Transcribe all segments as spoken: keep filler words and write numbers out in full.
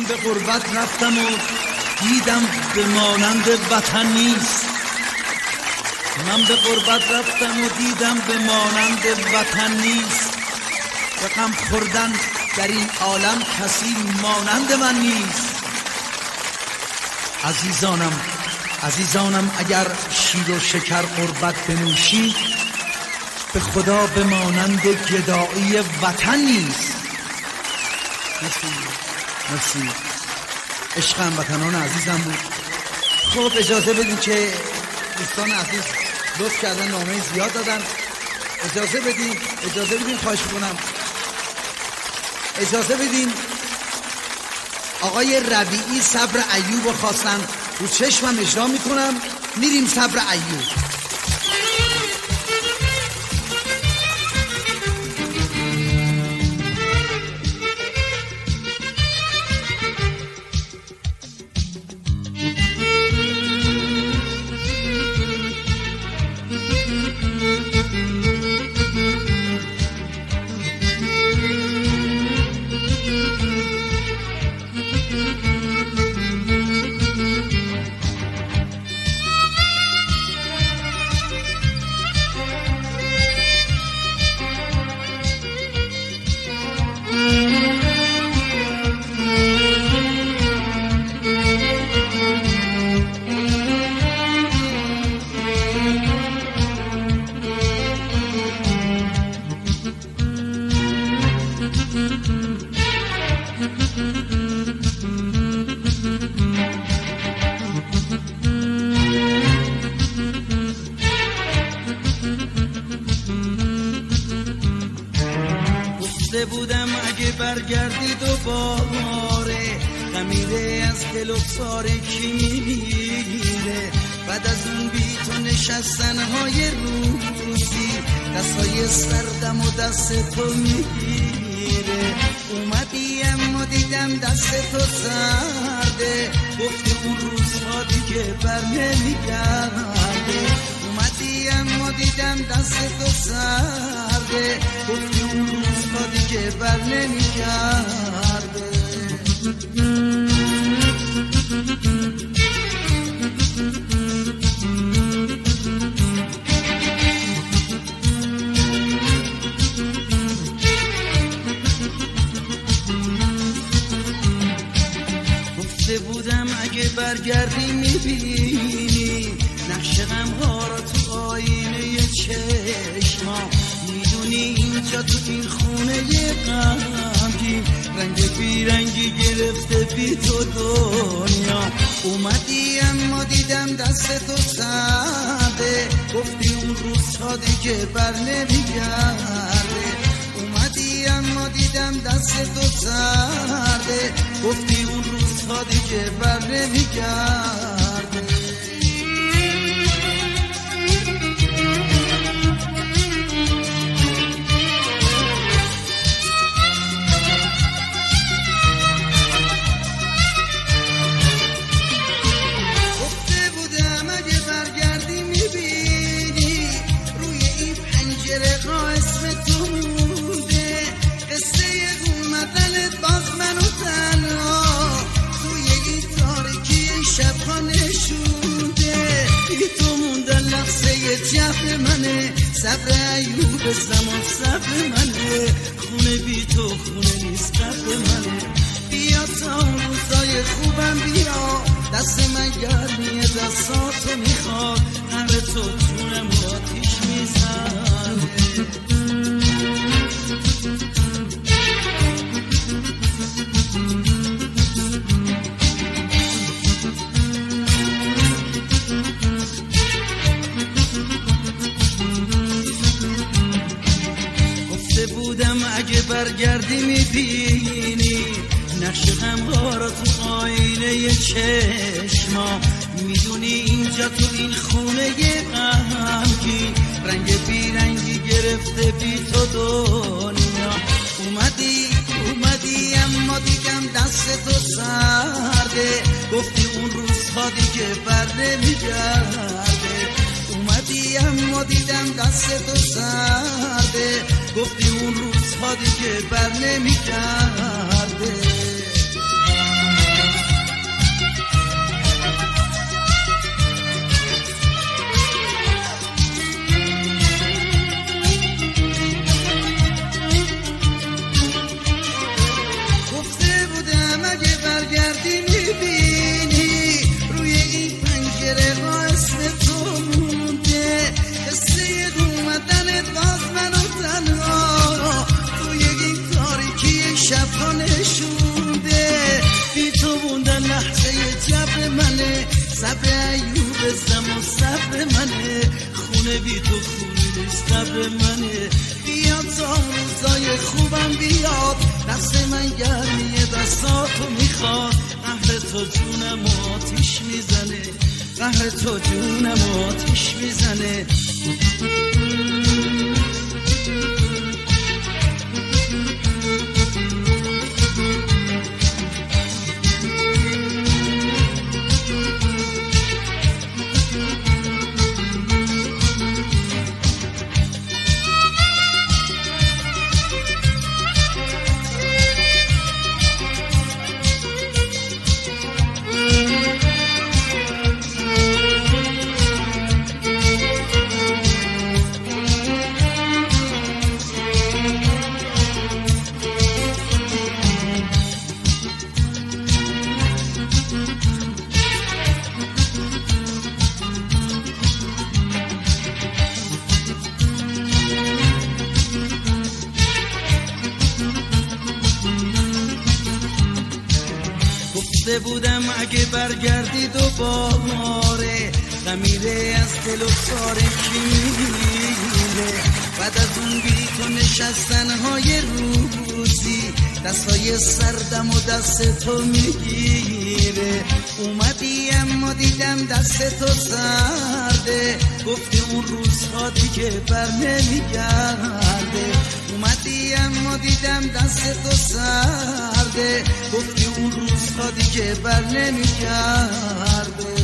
به غربت رفتم و دیدم به مانند وطن نیست. من به غربت رفتم و دیدم به مانند وطن نیست. به غم خوردن در این عالم کسی مانند من نیست. عزیزانم عزیزانم اگر شیر و شکر غربت بنوشی، به خدا به مانند گدایی وطن نیست. مرسی مرسی. عشقم وطنان عزیزم بود. خب اجازه بدین که دوستان عزیز لطف کردن نامه زیاد دادن. اجازه بدین اجازه بدین خواهش میکنم اجازه بدین آقای ربیعی صبر ایوب رو خواستن، رو چشمم اجرا میکنم. میریم صبر ایوب. بودم اگه برگردی دوباره، خمیره از دل و ساره کی میگیره؟ بعد از اون بی تو نشستن های روزی، دستای سردم و دست تو میگیره. اومدی اما دیدم دست تو سرده، گفتی اون روزها دیگه بر نمیگرده. اومدی اما دیدم دست تو سرده، گفتی اون روزها دیگه بر نمیگرده. گفته بودم اگه برگردی میبینی نقش غم‌ها را تو آینه چشما. میدونی اینجا تو این خونه غمگین رنگ بیرنگی گرفته بی تو دنیا. اومدی اما دیدم دست تو سرده، گفتی اون روزها دیگه بر نمیگرده. اومدی اما دیدم دست تو سرده، گفتی اون روزها دیگه بر نمیگرده. جفت منه صبر ایوب زمان صبر منه، خونه بی تو خونه نیست قبر منه. بیا تا روزای خوبم بیا، دست من گرمیه دستاتو میخواد، قبر تو جونم آتیش میزنه. اگه برگردی میبینی نقش غم‌ها را تو آینه چشما. میدونی اینجا تو این خونه غمگین رنگ بیرنگی گرفته بی تو دنیا. اومدی اومدی اما دیدم دست تو سرده، گفتی اون روزها دیگه بر نمیگرده. اومدی اما دیدم دست تو سرده، گفتی اون روزها دیگه بر نمیگرده. شبها نشونده بی تو موندن لحظه جبر منه صبر ایوب زم و صبر منه خونه بی تو خونه صبر منه بیاد تا روزای خوبم بیاد دست من گرمی دستاتو میخواد قهر تو جونم آتیش میزنه قهر تو جونم آتیش میزنه بودم اگه برگردی دوباره خمیره از دل و ساره کی میره بعد از اون بی تو نشستن های روزی دستای سردم و دست تو میگیره اومدی اما دیدم دست تو سرده گفتی اون روزها دیگه بر نمیگرده اومدی اما دیدم دست تو سرده گفتی اون روزها دیگه بر نمیگرده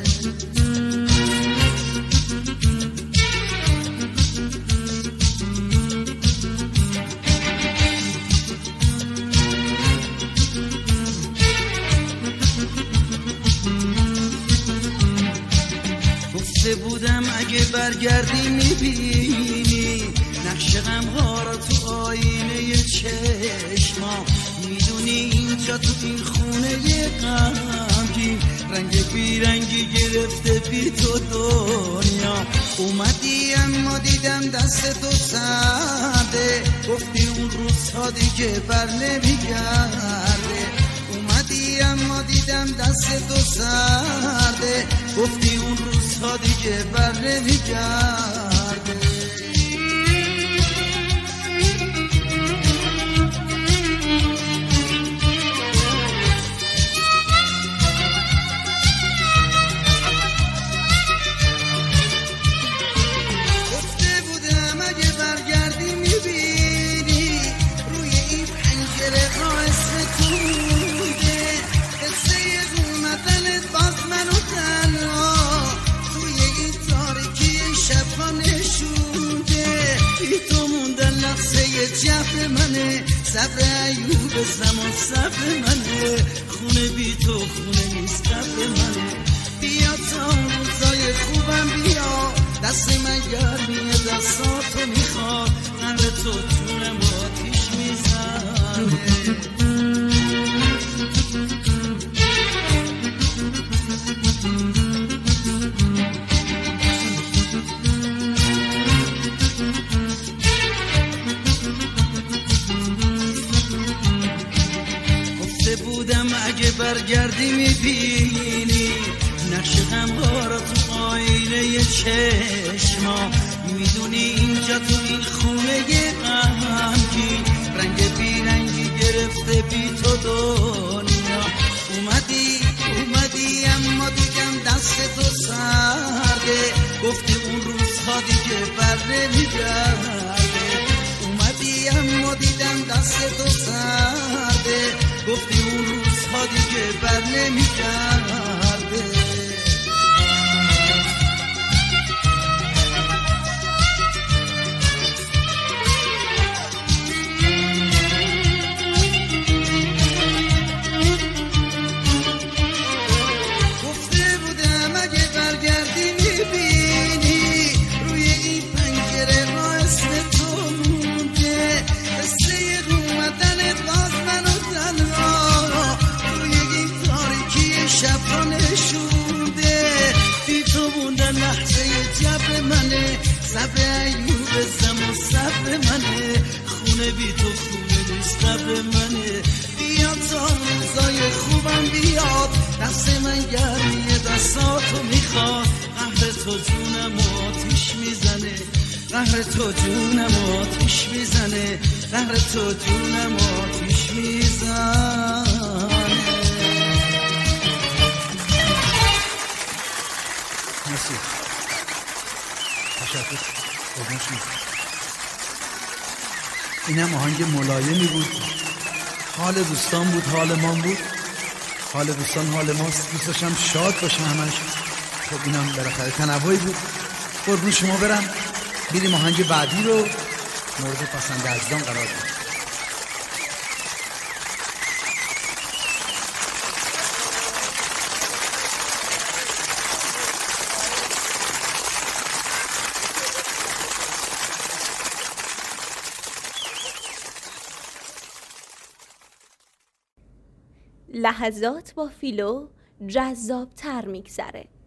گفته بودم اگه برگردی میبینی نقش غمها را تو آینه چشما میدونی اینجا تو این خونه غمگین رنگ بیرنگی گرفته بی تو دنیا اومدی اما دیدم دست تو سرده گفتی اون روزها دیگه بر نمیگرده اومدی اما دیدم دست تو سرده گفتی اون روزها دیگه بر نمیگرده جبر منه صبر ایوب زمان صبر منه خونه بی تو خونه نیست قبر منه بیا تا روزای خوبم بیا دست من گرمی دستاتو میخواد قهر تو جونم آتیش میزنه اگه برگردی میبینی نقش غمها را تو آینه چشما میدونی اینجا تو این خونه غمگین رنگ بیرنگی گرفته بی تو دنیا اومدی اومدی اما دیدم دست تو سرده گفتی اون روزها دیگه بر نمیگرده اومدی اما دیدم دست تو سرده گفتی اون روزها دیگه بر نمیگرده گفته بودم اگه برگردی میبینی روی این پنجره را اسم تو مونده قصه اومدنت باز منو تنها روی این تاریکی شبها نشونده بی تو موندن لحظه جبر منه صبر ایوب زمان صبر منه خونه بی تو خونه نیست قبر منه قهر تو جونم آتیش میزنه، قهر تو جونم آتیش میزنه. مرسی، تشکر. اینم آهنگ ملایمی بود، حال دوستان بود، حال ما بود، حال دوستان حال ماست. دوست داشتم شاد باشه همش. خب اینم بالاخره تنوعی بود. قربون شما برم، بریم آهنگ بعدی رو مورد پسند عزیزان قرار بدیم. لحظات با فیلو جذاب تر میگذره.